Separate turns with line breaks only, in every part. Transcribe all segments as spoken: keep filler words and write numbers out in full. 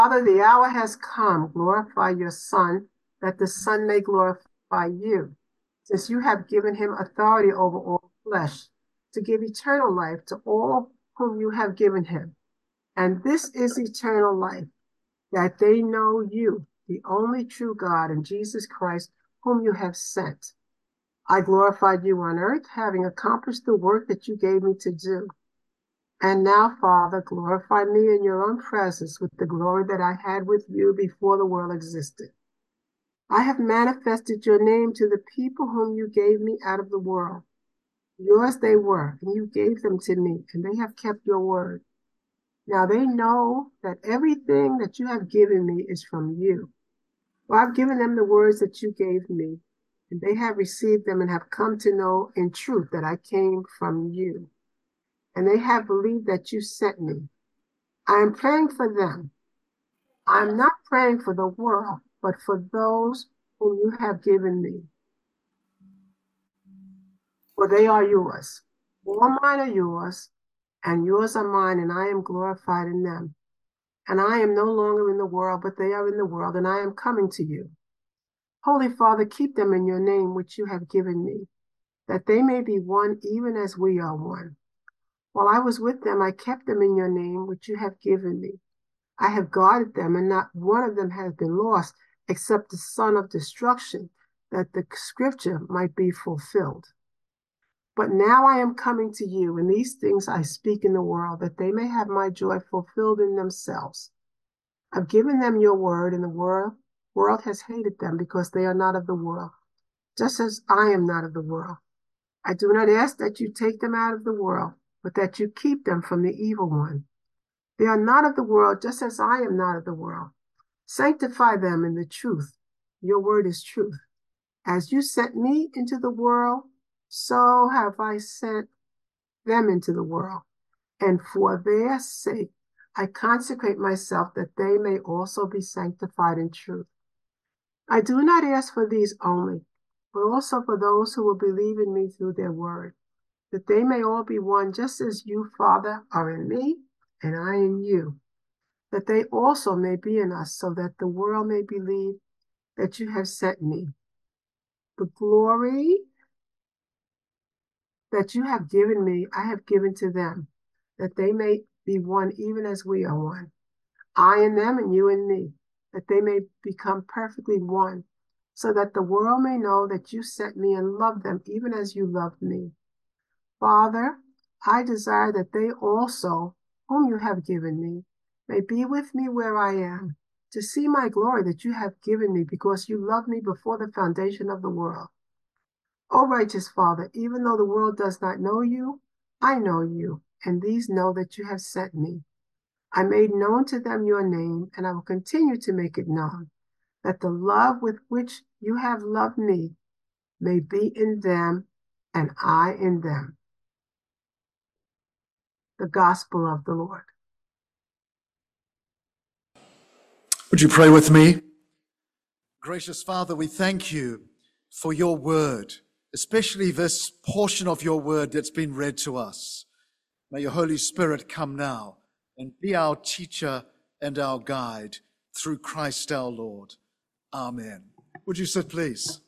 Father, the hour has come. Glorify your Son, that the Son may glorify you, since you have given him authority over all flesh, to give eternal life to all whom you have given him. And this is eternal life, that they know you, the only true God, and Jesus Christ, whom you have sent. I glorified you on earth, having accomplished the work that you gave me to do. And now, Father, glorify me in your own presence with the glory that I had with you before the world existed. I have manifested your name to the people whom you gave me out of the world. Yours they were, and you gave them to me, and they have kept your word. Now they know that everything that you have given me is from you. For I've given them the words that you gave me, and they have received them and have come to know in truth that I came from you. And they have believed that you sent me. I am praying for them. I am not praying for the world, but for those whom you have given me. For they are yours. All mine are yours, and yours are mine, and I am glorified in them. And I am no longer in the world, but they are in the world, and I am coming to you. Holy Father, keep them in your name, which you have given me, that they may be one even as we are one. While I was with them, I kept them in your name, which you have given me. I have guarded them, and not one of them has been lost, except the son of destruction, that the scripture might be fulfilled. But now I am coming to you, and these things I speak in the world, that they may have my joy fulfilled in themselves. I've given them your word, and the world, world has hated them because they are not of the world, just as I am not of the world. I do not ask that you take them out of the world, but that you keep them from the evil one. They are not of the world, just as I am not of the world. Sanctify them in the truth. Your word is truth. As you sent me into the world, so have I sent them into the world. And for their sake, I consecrate myself that they may also be sanctified in truth. I do not ask for these only, but also for those who will believe in me through their word, that they may all be one, just as you, Father, are in me and I in you, that they also may be in us, so that the world may believe that you have sent me. The glory that you have given me, I have given to them, that they may be one even as we are one. I in them and you in me, that they may become perfectly one, so that the world may know that you sent me and loved them even as you loved me. Father, I desire that they also, whom you have given me, may be with me where I am, to see my glory that you have given me, because you loved me before the foundation of the world. O righteous Father, even though the world does not know you, I know you, and these know that you have sent me. I made known to them your name, and I will continue to make it known, that the love with which you have loved me may be in them, and I in them. The gospel of the Lord.
Would you pray with me? Gracious Father, we thank you for your word, especially this portion of your word that's been read to us. May your Holy Spirit come now and be our teacher and our guide through Christ our Lord. Amen. Would you sit, please?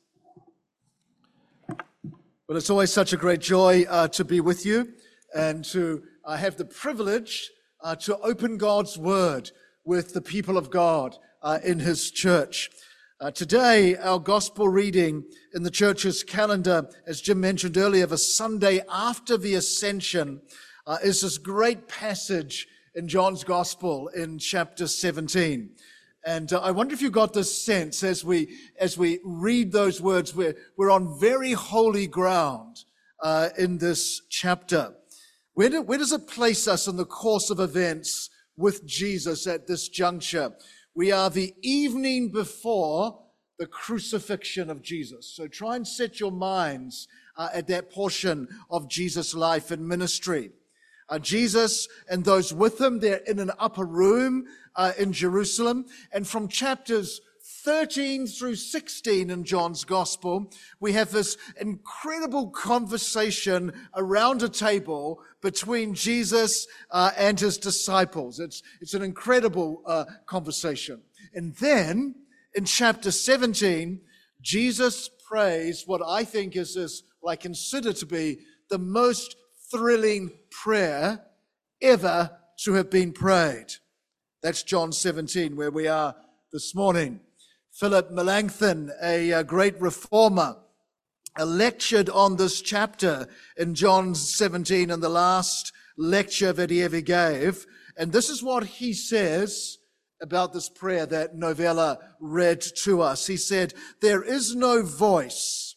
Well, it's always such a great joy uh, to be with you and to uh, have the privilege uh, to open God's word with the people of God uh, in his church. Uh, today, our gospel reading in the church's calendar, as Jim mentioned earlier, the Sunday after the Ascension, uh, is this great passage in John's Gospel in chapter seventeen. And uh, I wonder if you got this sense as we as we read those words, we're, we're on very holy ground uh, in this chapter. Where, do, where does it place us in the course of events with Jesus at this juncture? We are the evening before the crucifixion of Jesus. So try and set your minds uh, at that portion of Jesus' life and ministry. Uh, Jesus and those with him, they're in an upper room uh, in Jerusalem. And from chapters thirteen through sixteen in John's Gospel, we have this incredible conversation around a table between Jesus uh, and his disciples. It's, it's an incredible uh, conversation. And then in chapter seventeen, Jesus prays what I think is this, what I consider to be the most thrilling prayer ever to have been prayed. That's John seventeen, where we are this morning. Philip Melanchthon, a, a great reformer, uh, lectured on this chapter in John seventeen in the last lecture that he ever gave. And this is what he says about this prayer that Novella read to us. He said, "There is no voice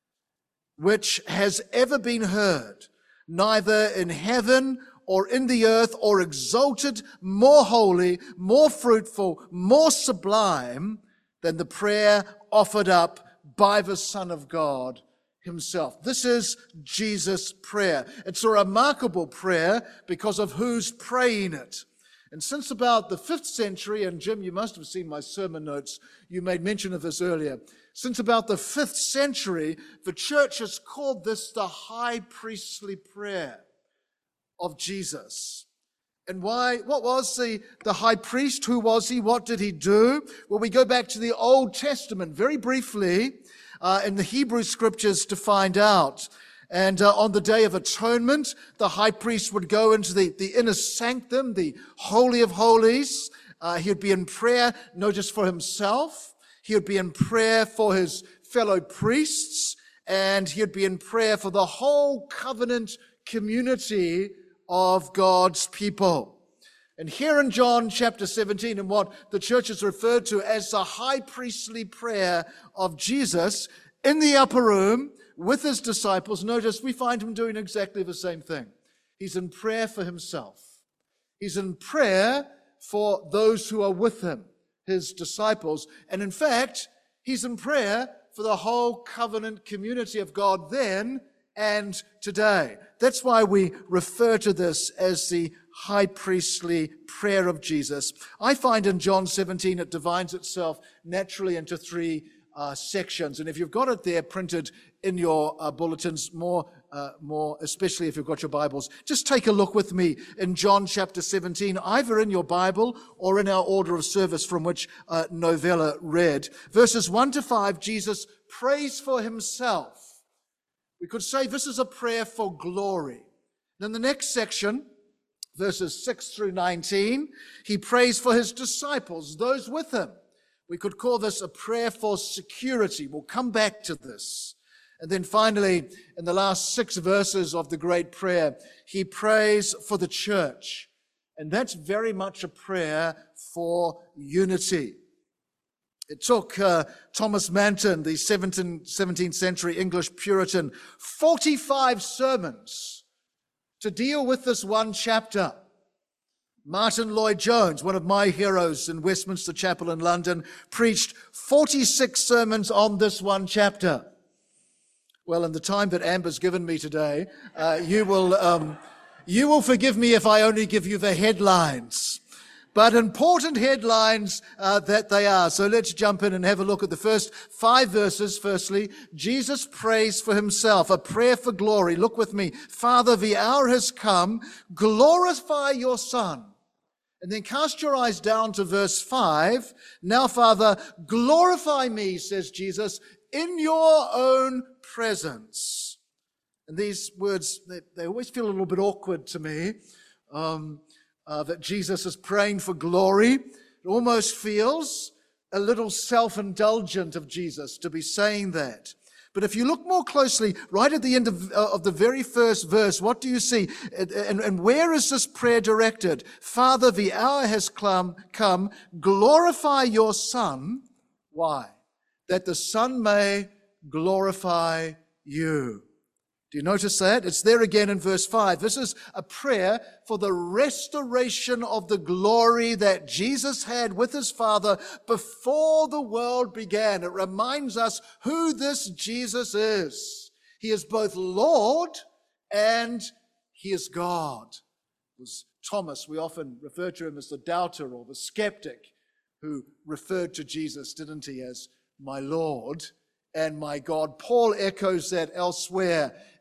which has ever been heard, neither in heaven or in the earth, or exalted, more holy, more fruitful, more sublime than the prayer offered up by the Son of God himself." This is Jesus' prayer. It's a remarkable prayer because of who's praying it. And since about the fifth century, and Jim, you must have seen my sermon notes, you made mention of this earlier. Since about the fifth century, the church has called this the high priestly prayer of Jesus. And why? What was the, the high priest? Who was he? What did he do? Well, we go back to the Old Testament very briefly uh, in the Hebrew scriptures to find out. And uh, on the Day of Atonement, the high priest would go into the, the inner sanctum, the Holy of Holies. Uh, he would be in prayer, not just for himself. He would be in prayer for his fellow priests. And he would be in prayer for the whole covenant community of God's people. And here in John chapter seventeen, in what the church has referred to as the high priestly prayer of Jesus, in the upper room with his disciples, notice we find him doing exactly the same thing. He's in prayer for himself. He's in prayer for those who are with him, his disciples. And in fact, he's in prayer for the whole covenant community of God then and today. That's why we refer to this as the high priestly prayer of Jesus. I find in John seventeen it divides itself naturally into three uh, sections. And if you've got it there printed in your uh, bulletins, more, uh, more, especially if you've got your Bibles, just take a look with me in John chapter seventeen, either in your Bible or in our order of service from which uh, Novella read. Verses one to five, Jesus prays for himself. We could say this is a prayer for glory. And in the next section, verses six through nineteen, he prays for his disciples, those with him. We could call this a prayer for security. We'll come back to this. And then finally, in the last six verses of the great prayer, he prays for the church. And that's very much a prayer for unity. It took uh, Thomas Manton, the seventeenth century English Puritan, forty-five sermons to deal with this one chapter. Martin Lloyd-Jones, one of my heroes in Westminster Chapel in London, preached forty-six sermons on this one chapter. Well, in the time that Amber's given me today, uh, you will um, you will forgive me if I only give you the headlines. But important headlines uh, that they are. So let's jump in and have a look at the first five verses. Firstly, Jesus prays for himself, a prayer for glory. Look with me. Father, the hour has come. Glorify your Son. And then cast your eyes down to verse five. Now, Father, glorify me, says Jesus, in your own presence. And these words, they, they always feel a little bit awkward to me. Um, Uh, that Jesus is praying for glory. It almost feels a little self-indulgent of Jesus to be saying that. But if you look more closely, right at the end of, uh, of the very first verse, what do you see? And, and, and where is this prayer directed? Father, the hour has come, come. Glorify your Son. Why? That the Son may glorify you. Do you notice that? It's there again in verse five. This is a prayer for the restoration of the glory that Jesus had with his Father before the world began. It reminds us who this Jesus is. He is both Lord and he is God. It was Thomas, we often refer to him as the doubter or the skeptic, who referred to Jesus, didn't he, as my Lord and my God. Paul echoes that elsewhere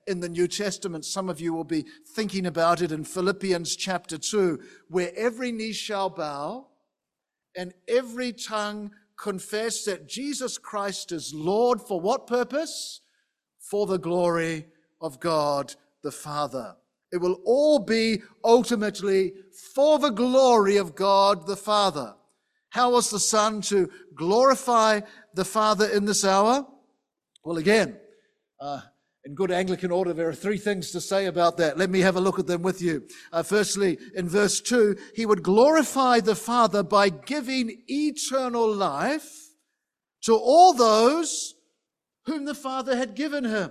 in the New Testament. Some of you will be thinking about it in Philippians chapter two, where every knee shall bow and every tongue confess that Jesus Christ is Lord. For what purpose? For the glory of God the Father. It will all be ultimately for the glory of God the Father. How was the Son to glorify the Father in this hour? Well, again, uh, in good Anglican order, there are three things to say about that. Let me have a look at them with you. Uh, firstly, in verse two, he would glorify the Father by giving eternal life to all those whom the Father had given him.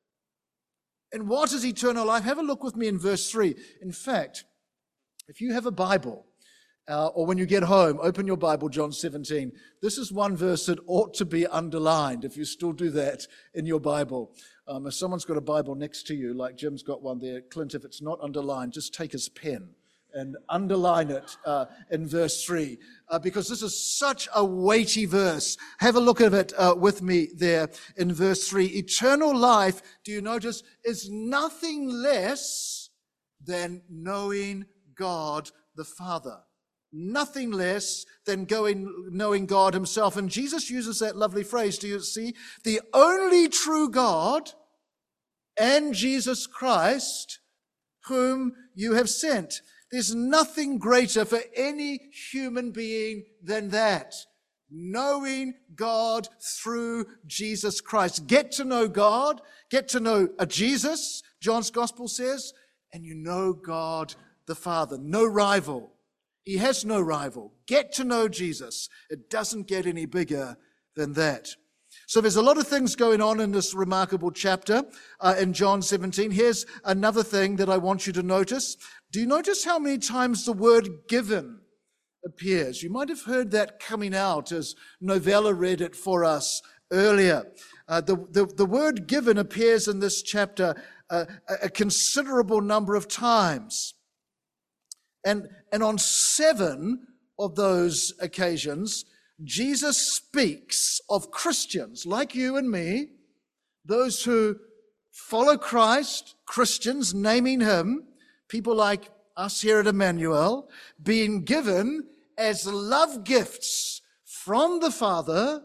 And what is eternal life? Have a look with me in verse three. In fact, if you have a Bible, uh, or when you get home, open your Bible, John seventeen. This is one verse that ought to be underlined, if you still do that in your Bible. Um, if someone's got a Bible next to you, like Jim's got one there, Clint, if it's not underlined, just take his pen and underline it uh, in verse three, uh, because this is such a weighty verse. Have a look at it uh, with me there in verse three. Eternal life, do you notice, is nothing less than knowing God the Father. Nothing less than going, knowing God himself. And Jesus uses that lovely phrase, do you see? The only true God and Jesus Christ, whom you have sent. There's nothing greater for any human being than that. Knowing God through Jesus Christ. Get to know God, get to know a Jesus, John's Gospel says, and you know God the Father. No rival. He has no rival. Get to know Jesus. It doesn't get any bigger than that. So there's a lot of things going on in this remarkable chapter uh, in John seventeen. Here's another thing that I want you to notice. Do you notice how many times the word given appears? You might have heard that coming out as Novella read it for us earlier. Uh, the, the, the word given appears in this chapter uh, a, a considerable number of times. And, and on seven of those occasions, Jesus speaks of Christians like you and me, those who follow Christ, Christians, naming him, people like us here at Emmanuel, being given as love gifts from the Father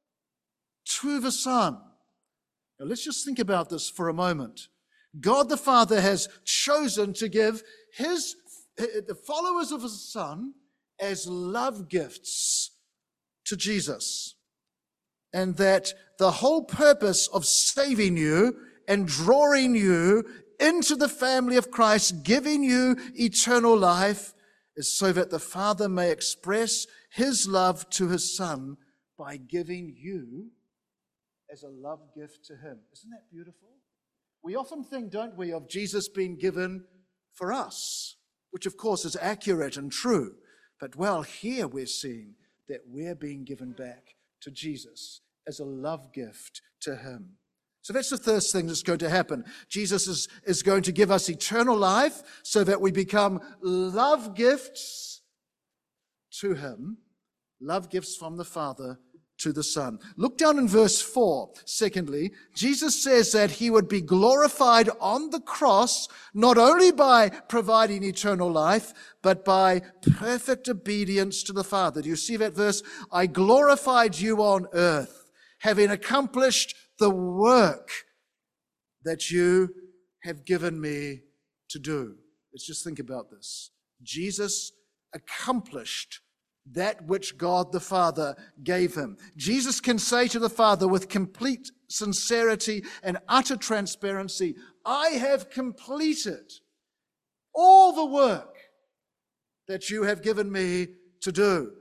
to the Son. Now let's just think about this for a moment. God the Father has chosen to give his the followers of his Son as love gifts to Jesus. And that the whole purpose of saving you and drawing you into the family of Christ, giving you eternal life, is so that the Father may express his love to his Son by giving you as a love gift to him. Isn't that beautiful? We often think, don't we, of Jesus being given for us, which of course is accurate and true. But well, here we're seeing that we're being given back to Jesus as a love gift to him. So that's the first thing that's going to happen. Jesus is, is going to give us eternal life so that we become love gifts to him, love gifts from the Father to the Son. Look down in verse four. Secondly, Jesus says that he would be glorified on the cross, not only by providing eternal life, but by perfect obedience to the Father. Do you see that verse? I glorified you on earth, having accomplished the work that you have given me to do. Let's just think about this. Jesus accomplished that which God the Father gave him. Jesus can say to the Father with complete sincerity and utter transparency, I have completed all the work that you have given me to do.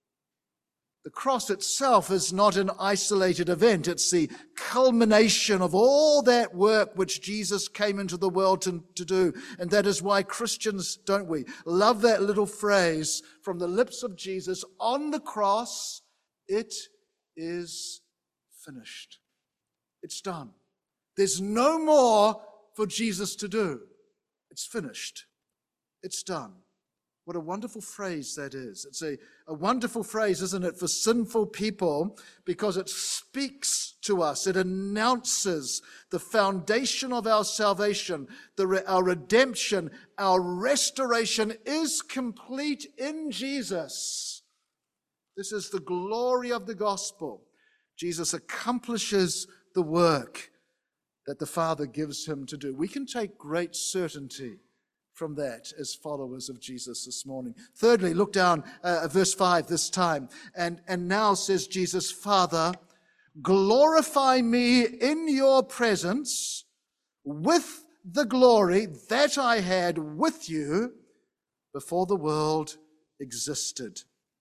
The cross itself is not an isolated event. It's the culmination of all that work which Jesus came into the world to, to do. And that is why Christians, don't we, love that little phrase from the lips of Jesus on the cross, it is finished. It's done. There's no more for Jesus to do. It's finished. It's done. What a wonderful phrase that is. It's a, a wonderful phrase, isn't it, for sinful people, because it speaks to us. It announces the foundation of our salvation, the, our redemption, our restoration is complete in Jesus. This is the glory of the gospel. Jesus accomplishes the work that the Father gives him to do. We can take great certainty from that as followers of Jesus this morning. Thirdly, look down uh, at verse five this time. And, and now says Jesus, Father, glorify me in your presence with the glory that I had with you before the world existed.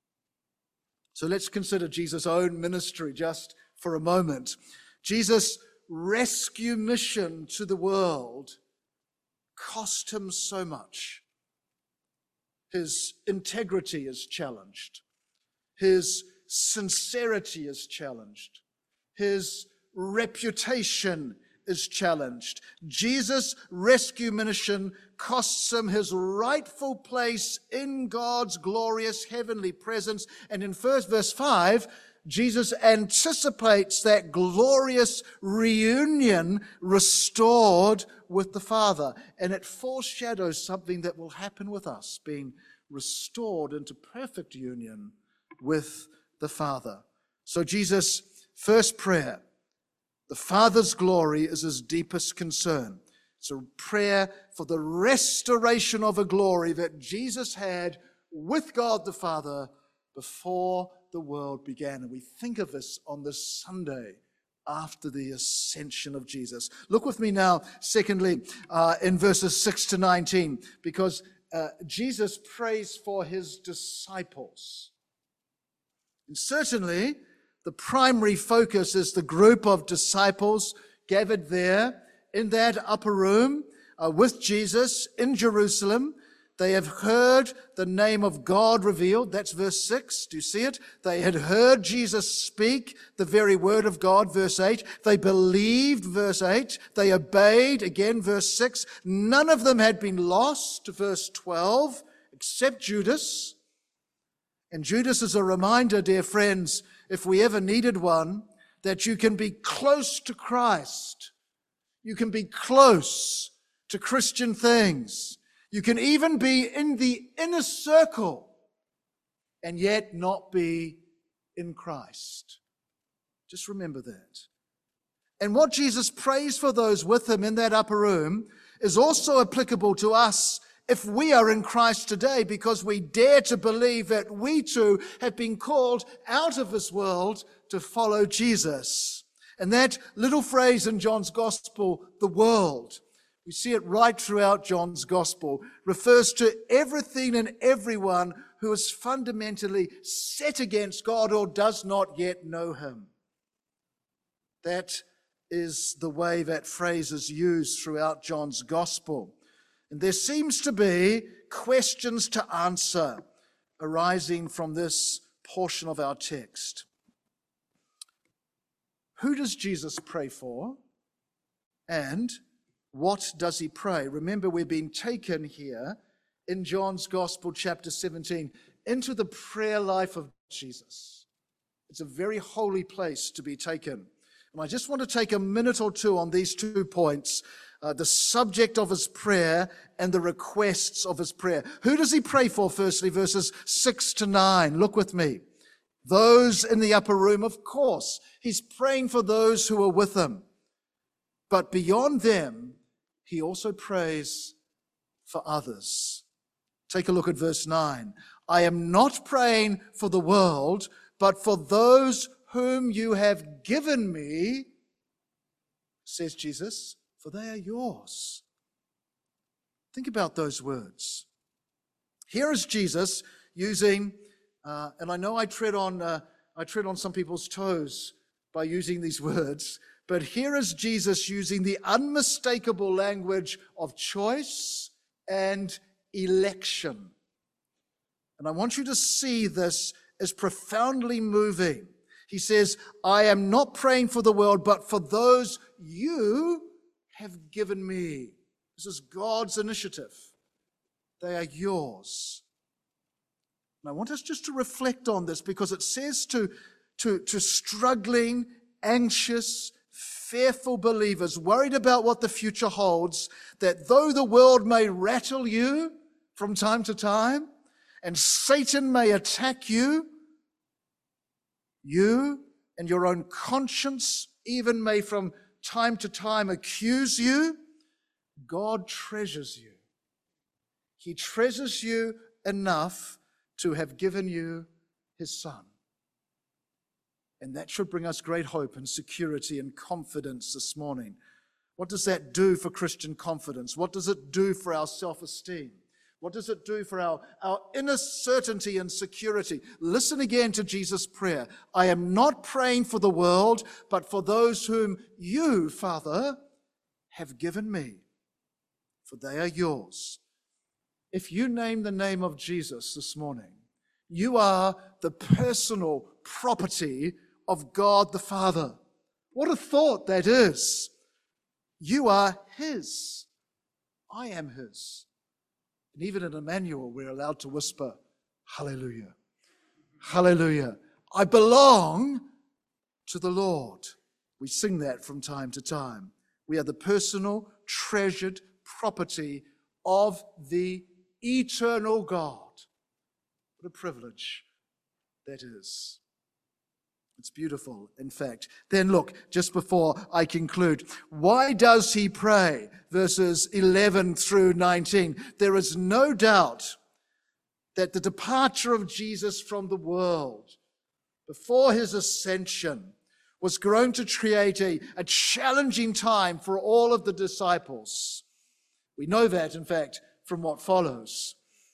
So let's consider Jesus' own ministry just for a moment. Jesus' rescue mission to the world cost him so much. His integrity is challenged. His sincerity is challenged. His reputation is challenged. Jesus' rescue mission costs him his rightful place in God's glorious heavenly presence. And in first verse five, Jesus anticipates that glorious reunion restored with the Father. And it foreshadows something that will happen with us, being restored into perfect union with the Father. So Jesus' first prayer, the Father's glory, is his deepest concern. It's a prayer for the restoration of a glory that Jesus had with God the Father before the world began. And we think of this on this Sunday after the ascension of Jesus. Look with me now, secondly, uh, in verses six to nineteen, because uh, Jesus prays for his disciples. And certainly, the primary focus is the group of disciples gathered there in that upper room uh, with Jesus in Jerusalem. They have heard the name of God revealed. That's verse six. Do you see it? They had heard Jesus speak the very word of God, verse eight. They believed, verse eight. They obeyed, again, verse six. None of them had been lost, verse twelve, except Judas. And Judas is a reminder, dear friends, if we ever needed one, that you can be close to Christ. You can be close to Christian things. You can even be in the inner circle and yet not be in Christ. Just remember that. And what Jesus prays for those with him in that upper room is also applicable to us if we are in Christ today, because we dare to believe that we too have been called out of this world to follow Jesus. And that little phrase in John's Gospel, the world, we see it right throughout John's Gospel, refers to everything and everyone who is fundamentally set against God or does not yet know him. That is the way that phrase is used throughout John's Gospel. And there seems to be questions to answer arising from this portion of our text. Who does Jesus pray for? And what does he pray? Remember, we're being taken here in John's Gospel, chapter seventeen, into the prayer life of Jesus. It's a very holy place to be taken. And I just want to take a minute or two on these two points. Uh, the subject of his prayer and the requests of his prayer. Who does he pray for? Firstly, verses six to nine. Look with me. Those in the upper room, of course. He's praying for those who are with him. But beyond them, he also prays for others. Take a look at verse nine. I am not praying for the world, but for those whom you have given me, says Jesus, for they are yours. Think about those words. Here is Jesus using, uh, and I know I tread on, uh, I tread on some people's toes by using these words, but here is Jesus using the unmistakable language of choice and election. And I want you to see this as profoundly moving. He says, I am not praying for the world, but for those you have given me. This is God's initiative. They are yours. And I want us just to reflect on this, because it says to, to, to struggling, anxious, fearful believers, worried about what the future holds, that though the world may rattle you from time to time, and Satan may attack you, you and your own conscience even may from time to time accuse you, God treasures you. He treasures you enough to have given you his Son. And that should bring us great hope and security and confidence this morning. What does that do for Christian confidence? What does it do for our self-esteem? What does it do for our, our inner certainty and security? Listen again to Jesus' prayer. I am not praying for the world, but for those whom you, Father, have given me, for they are yours. If you name the name of Jesus this morning, you are the personal property of God the Father. What a thought that is. You are his. I am his. And even in Emmanuel, we're allowed to whisper, hallelujah, hallelujah. I belong to the Lord. We sing that from time to time. We are the personal, treasured property of the eternal God. What a privilege that is. It's beautiful, in fact. Then look, just before I conclude, why does he pray? Verses eleven through nineteen. There is no doubt that the departure of Jesus from the world before his ascension was going to create a, a challenging time for all of the disciples. We know that, in fact, from what follows.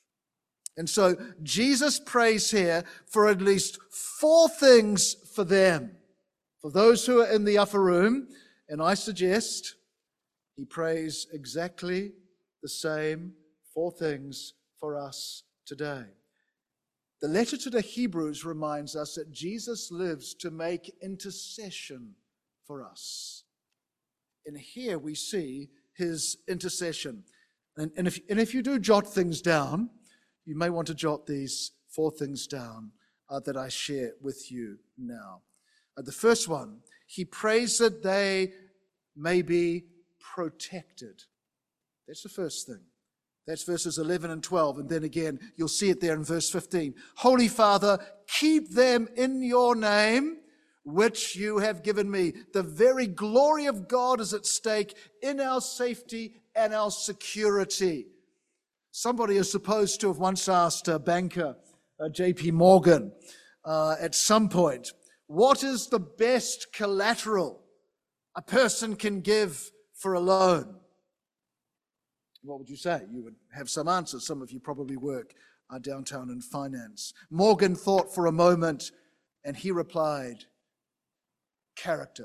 And so Jesus prays here for at least four things for them. For those who are in the upper room, and I suggest he prays exactly the same four things for us today. The letter to the Hebrews reminds us that Jesus lives to make intercession for us. And here we see his intercession. And, and, if, and if you do jot things down, you may want to jot these four things down uh, that I share with you now. Uh, the first one, he prays that they may be protected. That's the first thing. That's verses eleven and twelve. And then again, you'll see it there in verse fifteen. Holy Father, keep them in your name, which you have given me. The very glory of God is at stake in our safety and our security. Somebody is supposed to have once asked a banker, uh, J P Morgan, uh, at some point, what is the best collateral a person can give for a loan? What would you say? You would have some answers. Some of you probably work uh, downtown in finance. Morgan thought for a moment, and he replied, character.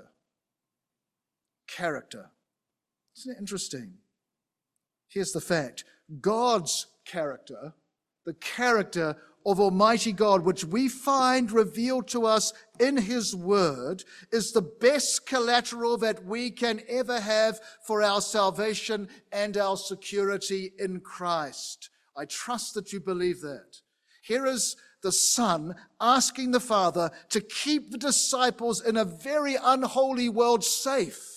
Character. Isn't it interesting? Here's the fact. God's character, the character of Almighty God, which we find revealed to us in his word, is the best collateral that we can ever have for our salvation and our security in Christ. I trust that you believe that. Here is the Son asking the Father to keep the disciples in a very unholy world safe.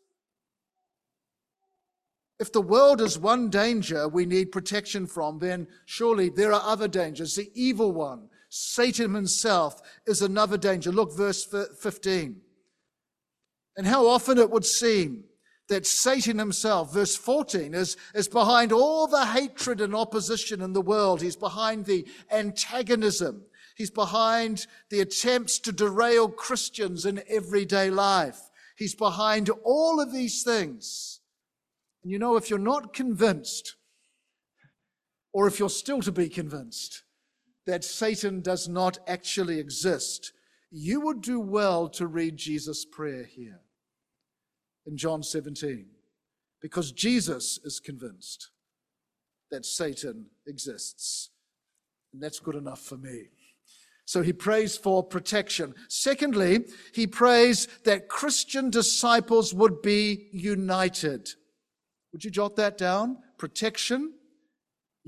If the world is one danger we need protection from, then surely there are other dangers. The evil one, Satan himself, is another danger. Look, verse fifteen. And how often it would seem that Satan himself, verse fourteen, is, is behind all the hatred and opposition in the world. He's behind the antagonism. He's behind the attempts to derail Christians in everyday life. He's behind all of these things. And you know, if you're not convinced, or if you're still to be convinced, that Satan does not actually exist, you would do well to read Jesus' prayer here in John seventeen, because Jesus is convinced that Satan exists. And that's good enough for me. So he prays for protection. Secondly, he prays that Christian disciples would be united. Would you jot that down? Protection,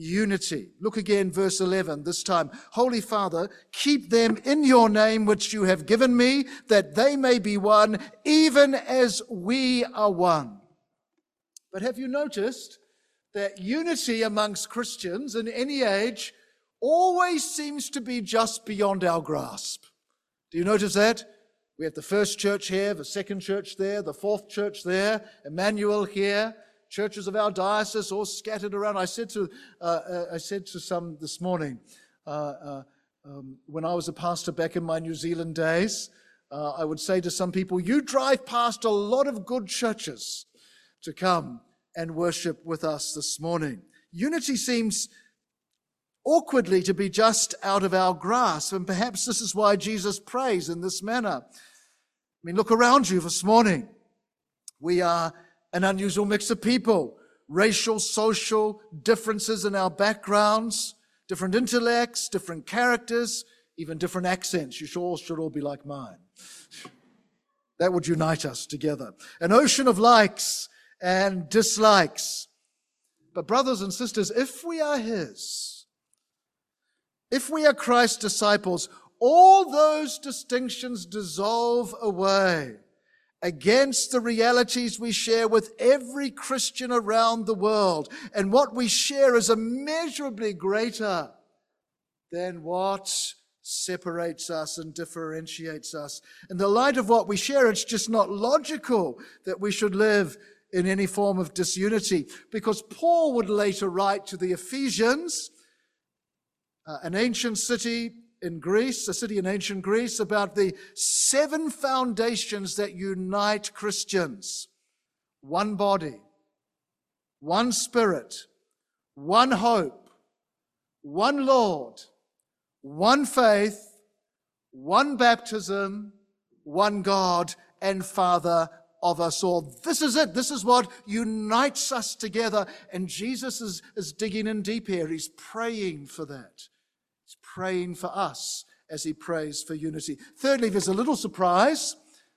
unity. Look again, verse eleven, this time. Holy Father, keep them in your name which you have given me, that they may be one, even as we are one. But have you noticed that unity amongst Christians in any age always seems to be just beyond our grasp? Do you notice that? We have the first church here, the second church there, the fourth church there, Emmanuel here, churches of our diocese all scattered around. I said to uh, uh, I said to some this morning, uh, uh, um, when I was a pastor back in my New Zealand days, uh, I would say to some people, you drive past a lot of good churches to come and worship with us this morning. Unity seems awkwardly to be just out of our grasp, and perhaps this is why Jesus prays in this manner. I mean, look around you this morning. We are an unusual mix of people, racial, social differences in our backgrounds, different intellects, different characters, even different accents. You should all, should all be like mine. That would unite us together. An ocean of likes and dislikes. But brothers and sisters, if we are His, if we are Christ's disciples, all those distinctions dissolve away against the realities we share with every Christian around the world. And what we share is immeasurably greater than what separates us and differentiates us. In the light of what we share, it's just not logical that we should live in any form of disunity, because Paul would later write to the Ephesians, uh, an ancient city in Greece, a city in ancient Greece, about the seven foundations that unite Christians. One body, one Spirit, one hope, one Lord, one faith, one baptism, one God and Father of us all. This is it. This is what unites us together. And Jesus is, is digging in deep here. He's praying for that. He's praying for us as he prays for unity. Thirdly, there's a little surprise.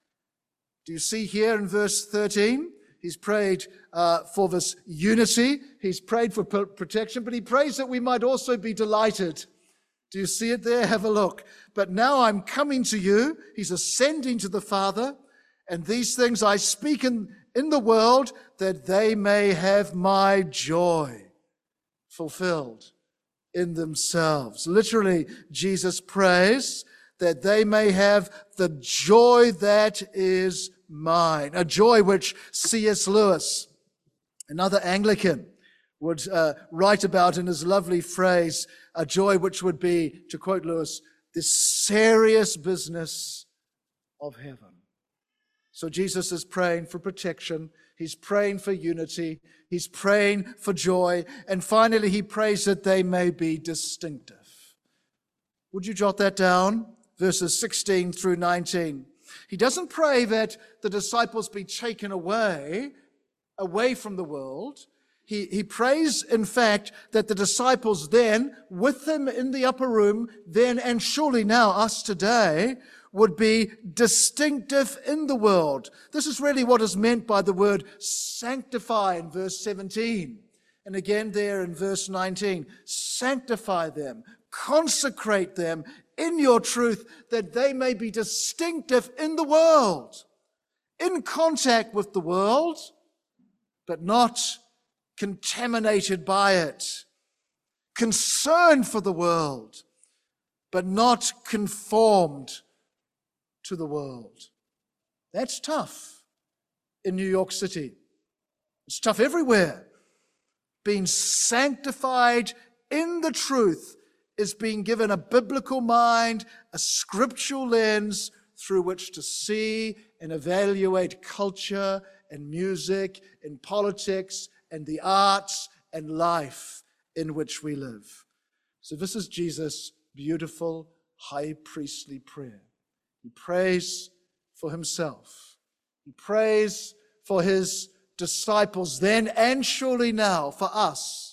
Do you see here in verse thirteen? He's prayed uh, for this unity. He's prayed for p- protection, but he prays that we might also be delighted. Do you see it there? Have a look. But now I'm coming to you. He's ascending to the Father. And these things I speak in, in the world, that they may have my joy fulfilled in themselves. Literally, Jesus prays that they may have the joy that is mine. A joy which C S Lewis, another Anglican, would uh, write about in his lovely phrase, a joy which would be, to quote Lewis, the serious business of heaven. So Jesus is praying for protection. He's praying for unity. He's praying for joy. And finally, he prays that they may be distinctive. Would you jot that down? Verses sixteen through nineteen. He doesn't pray that the disciples be taken away, away from the world. He, he prays, in fact, that the disciples then, with him in the upper room, then and surely now us today, would be distinctive in the world. This is really what is meant by the word sanctify in verse seventeen. And again there in verse nineteen, sanctify them, consecrate them in your truth, that they may be distinctive in the world, in contact with the world, but not contaminated by it, concerned for the world, but not conformed to the world. That's tough in New York City. It's tough everywhere. Being sanctified in the truth is being given a biblical mind, a scriptural lens through which to see and evaluate culture and music and politics and the arts and life in which we live. So this is Jesus' beautiful high priestly prayer. He prays for himself. He prays for his disciples then and surely now for us.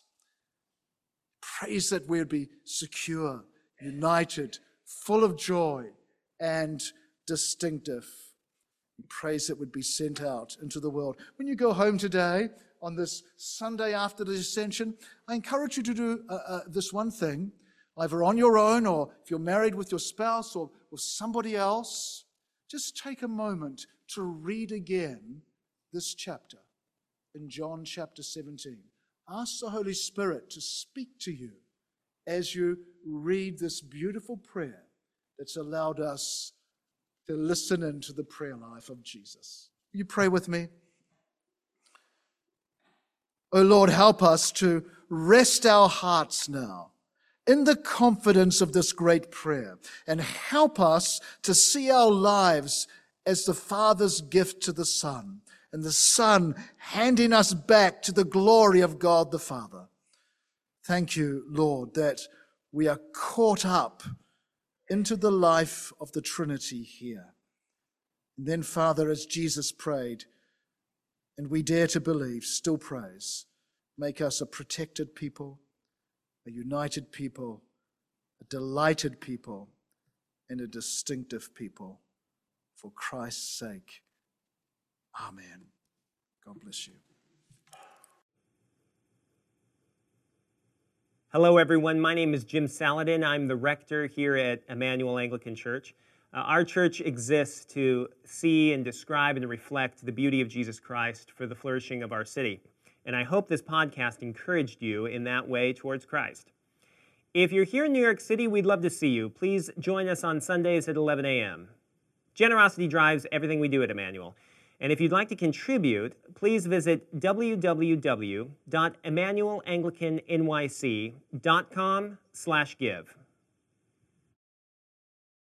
He prays that we'll be secure, united, full of joy and distinctive. He prays that we'd be sent out into the world. When you go home today, on this Sunday after the Ascension, I encourage you to do uh, uh, this one thing, either on your own or if you're married with your spouse or with somebody else. Just take a moment to read again this chapter in John chapter seventeen. Ask the Holy Spirit to speak to you as you read this beautiful prayer that's allowed us to listen into the prayer life of Jesus. Will you pray with me? Oh Lord, help us to rest our hearts now in the confidence of this great prayer, and help us to see our lives as the Father's gift to the Son, and the Son handing us back to the glory of God the Father. Thank you, Lord, that we are caught up into the life of the Trinity here. And then, Father, as Jesus prayed, and we dare to believe, still prays, make us a protected people, a united people, a delighted people, and a distinctive people. For Christ's sake. Amen. God bless you.
Hello, everyone. My name is Jim Saladin. I'm the rector here at Emmanuel Anglican Church. Uh, our church exists to see and describe and reflect the beauty of Jesus Christ for the flourishing of our city. And I hope this podcast encouraged you in that way towards Christ. If you're here in New York City, we'd love to see you. Please join us on Sundays at eleven a.m. Generosity drives everything we do at Emmanuel. And if you'd like to contribute, please visit w w w dot emmanuel anglican n y c dot com slash give.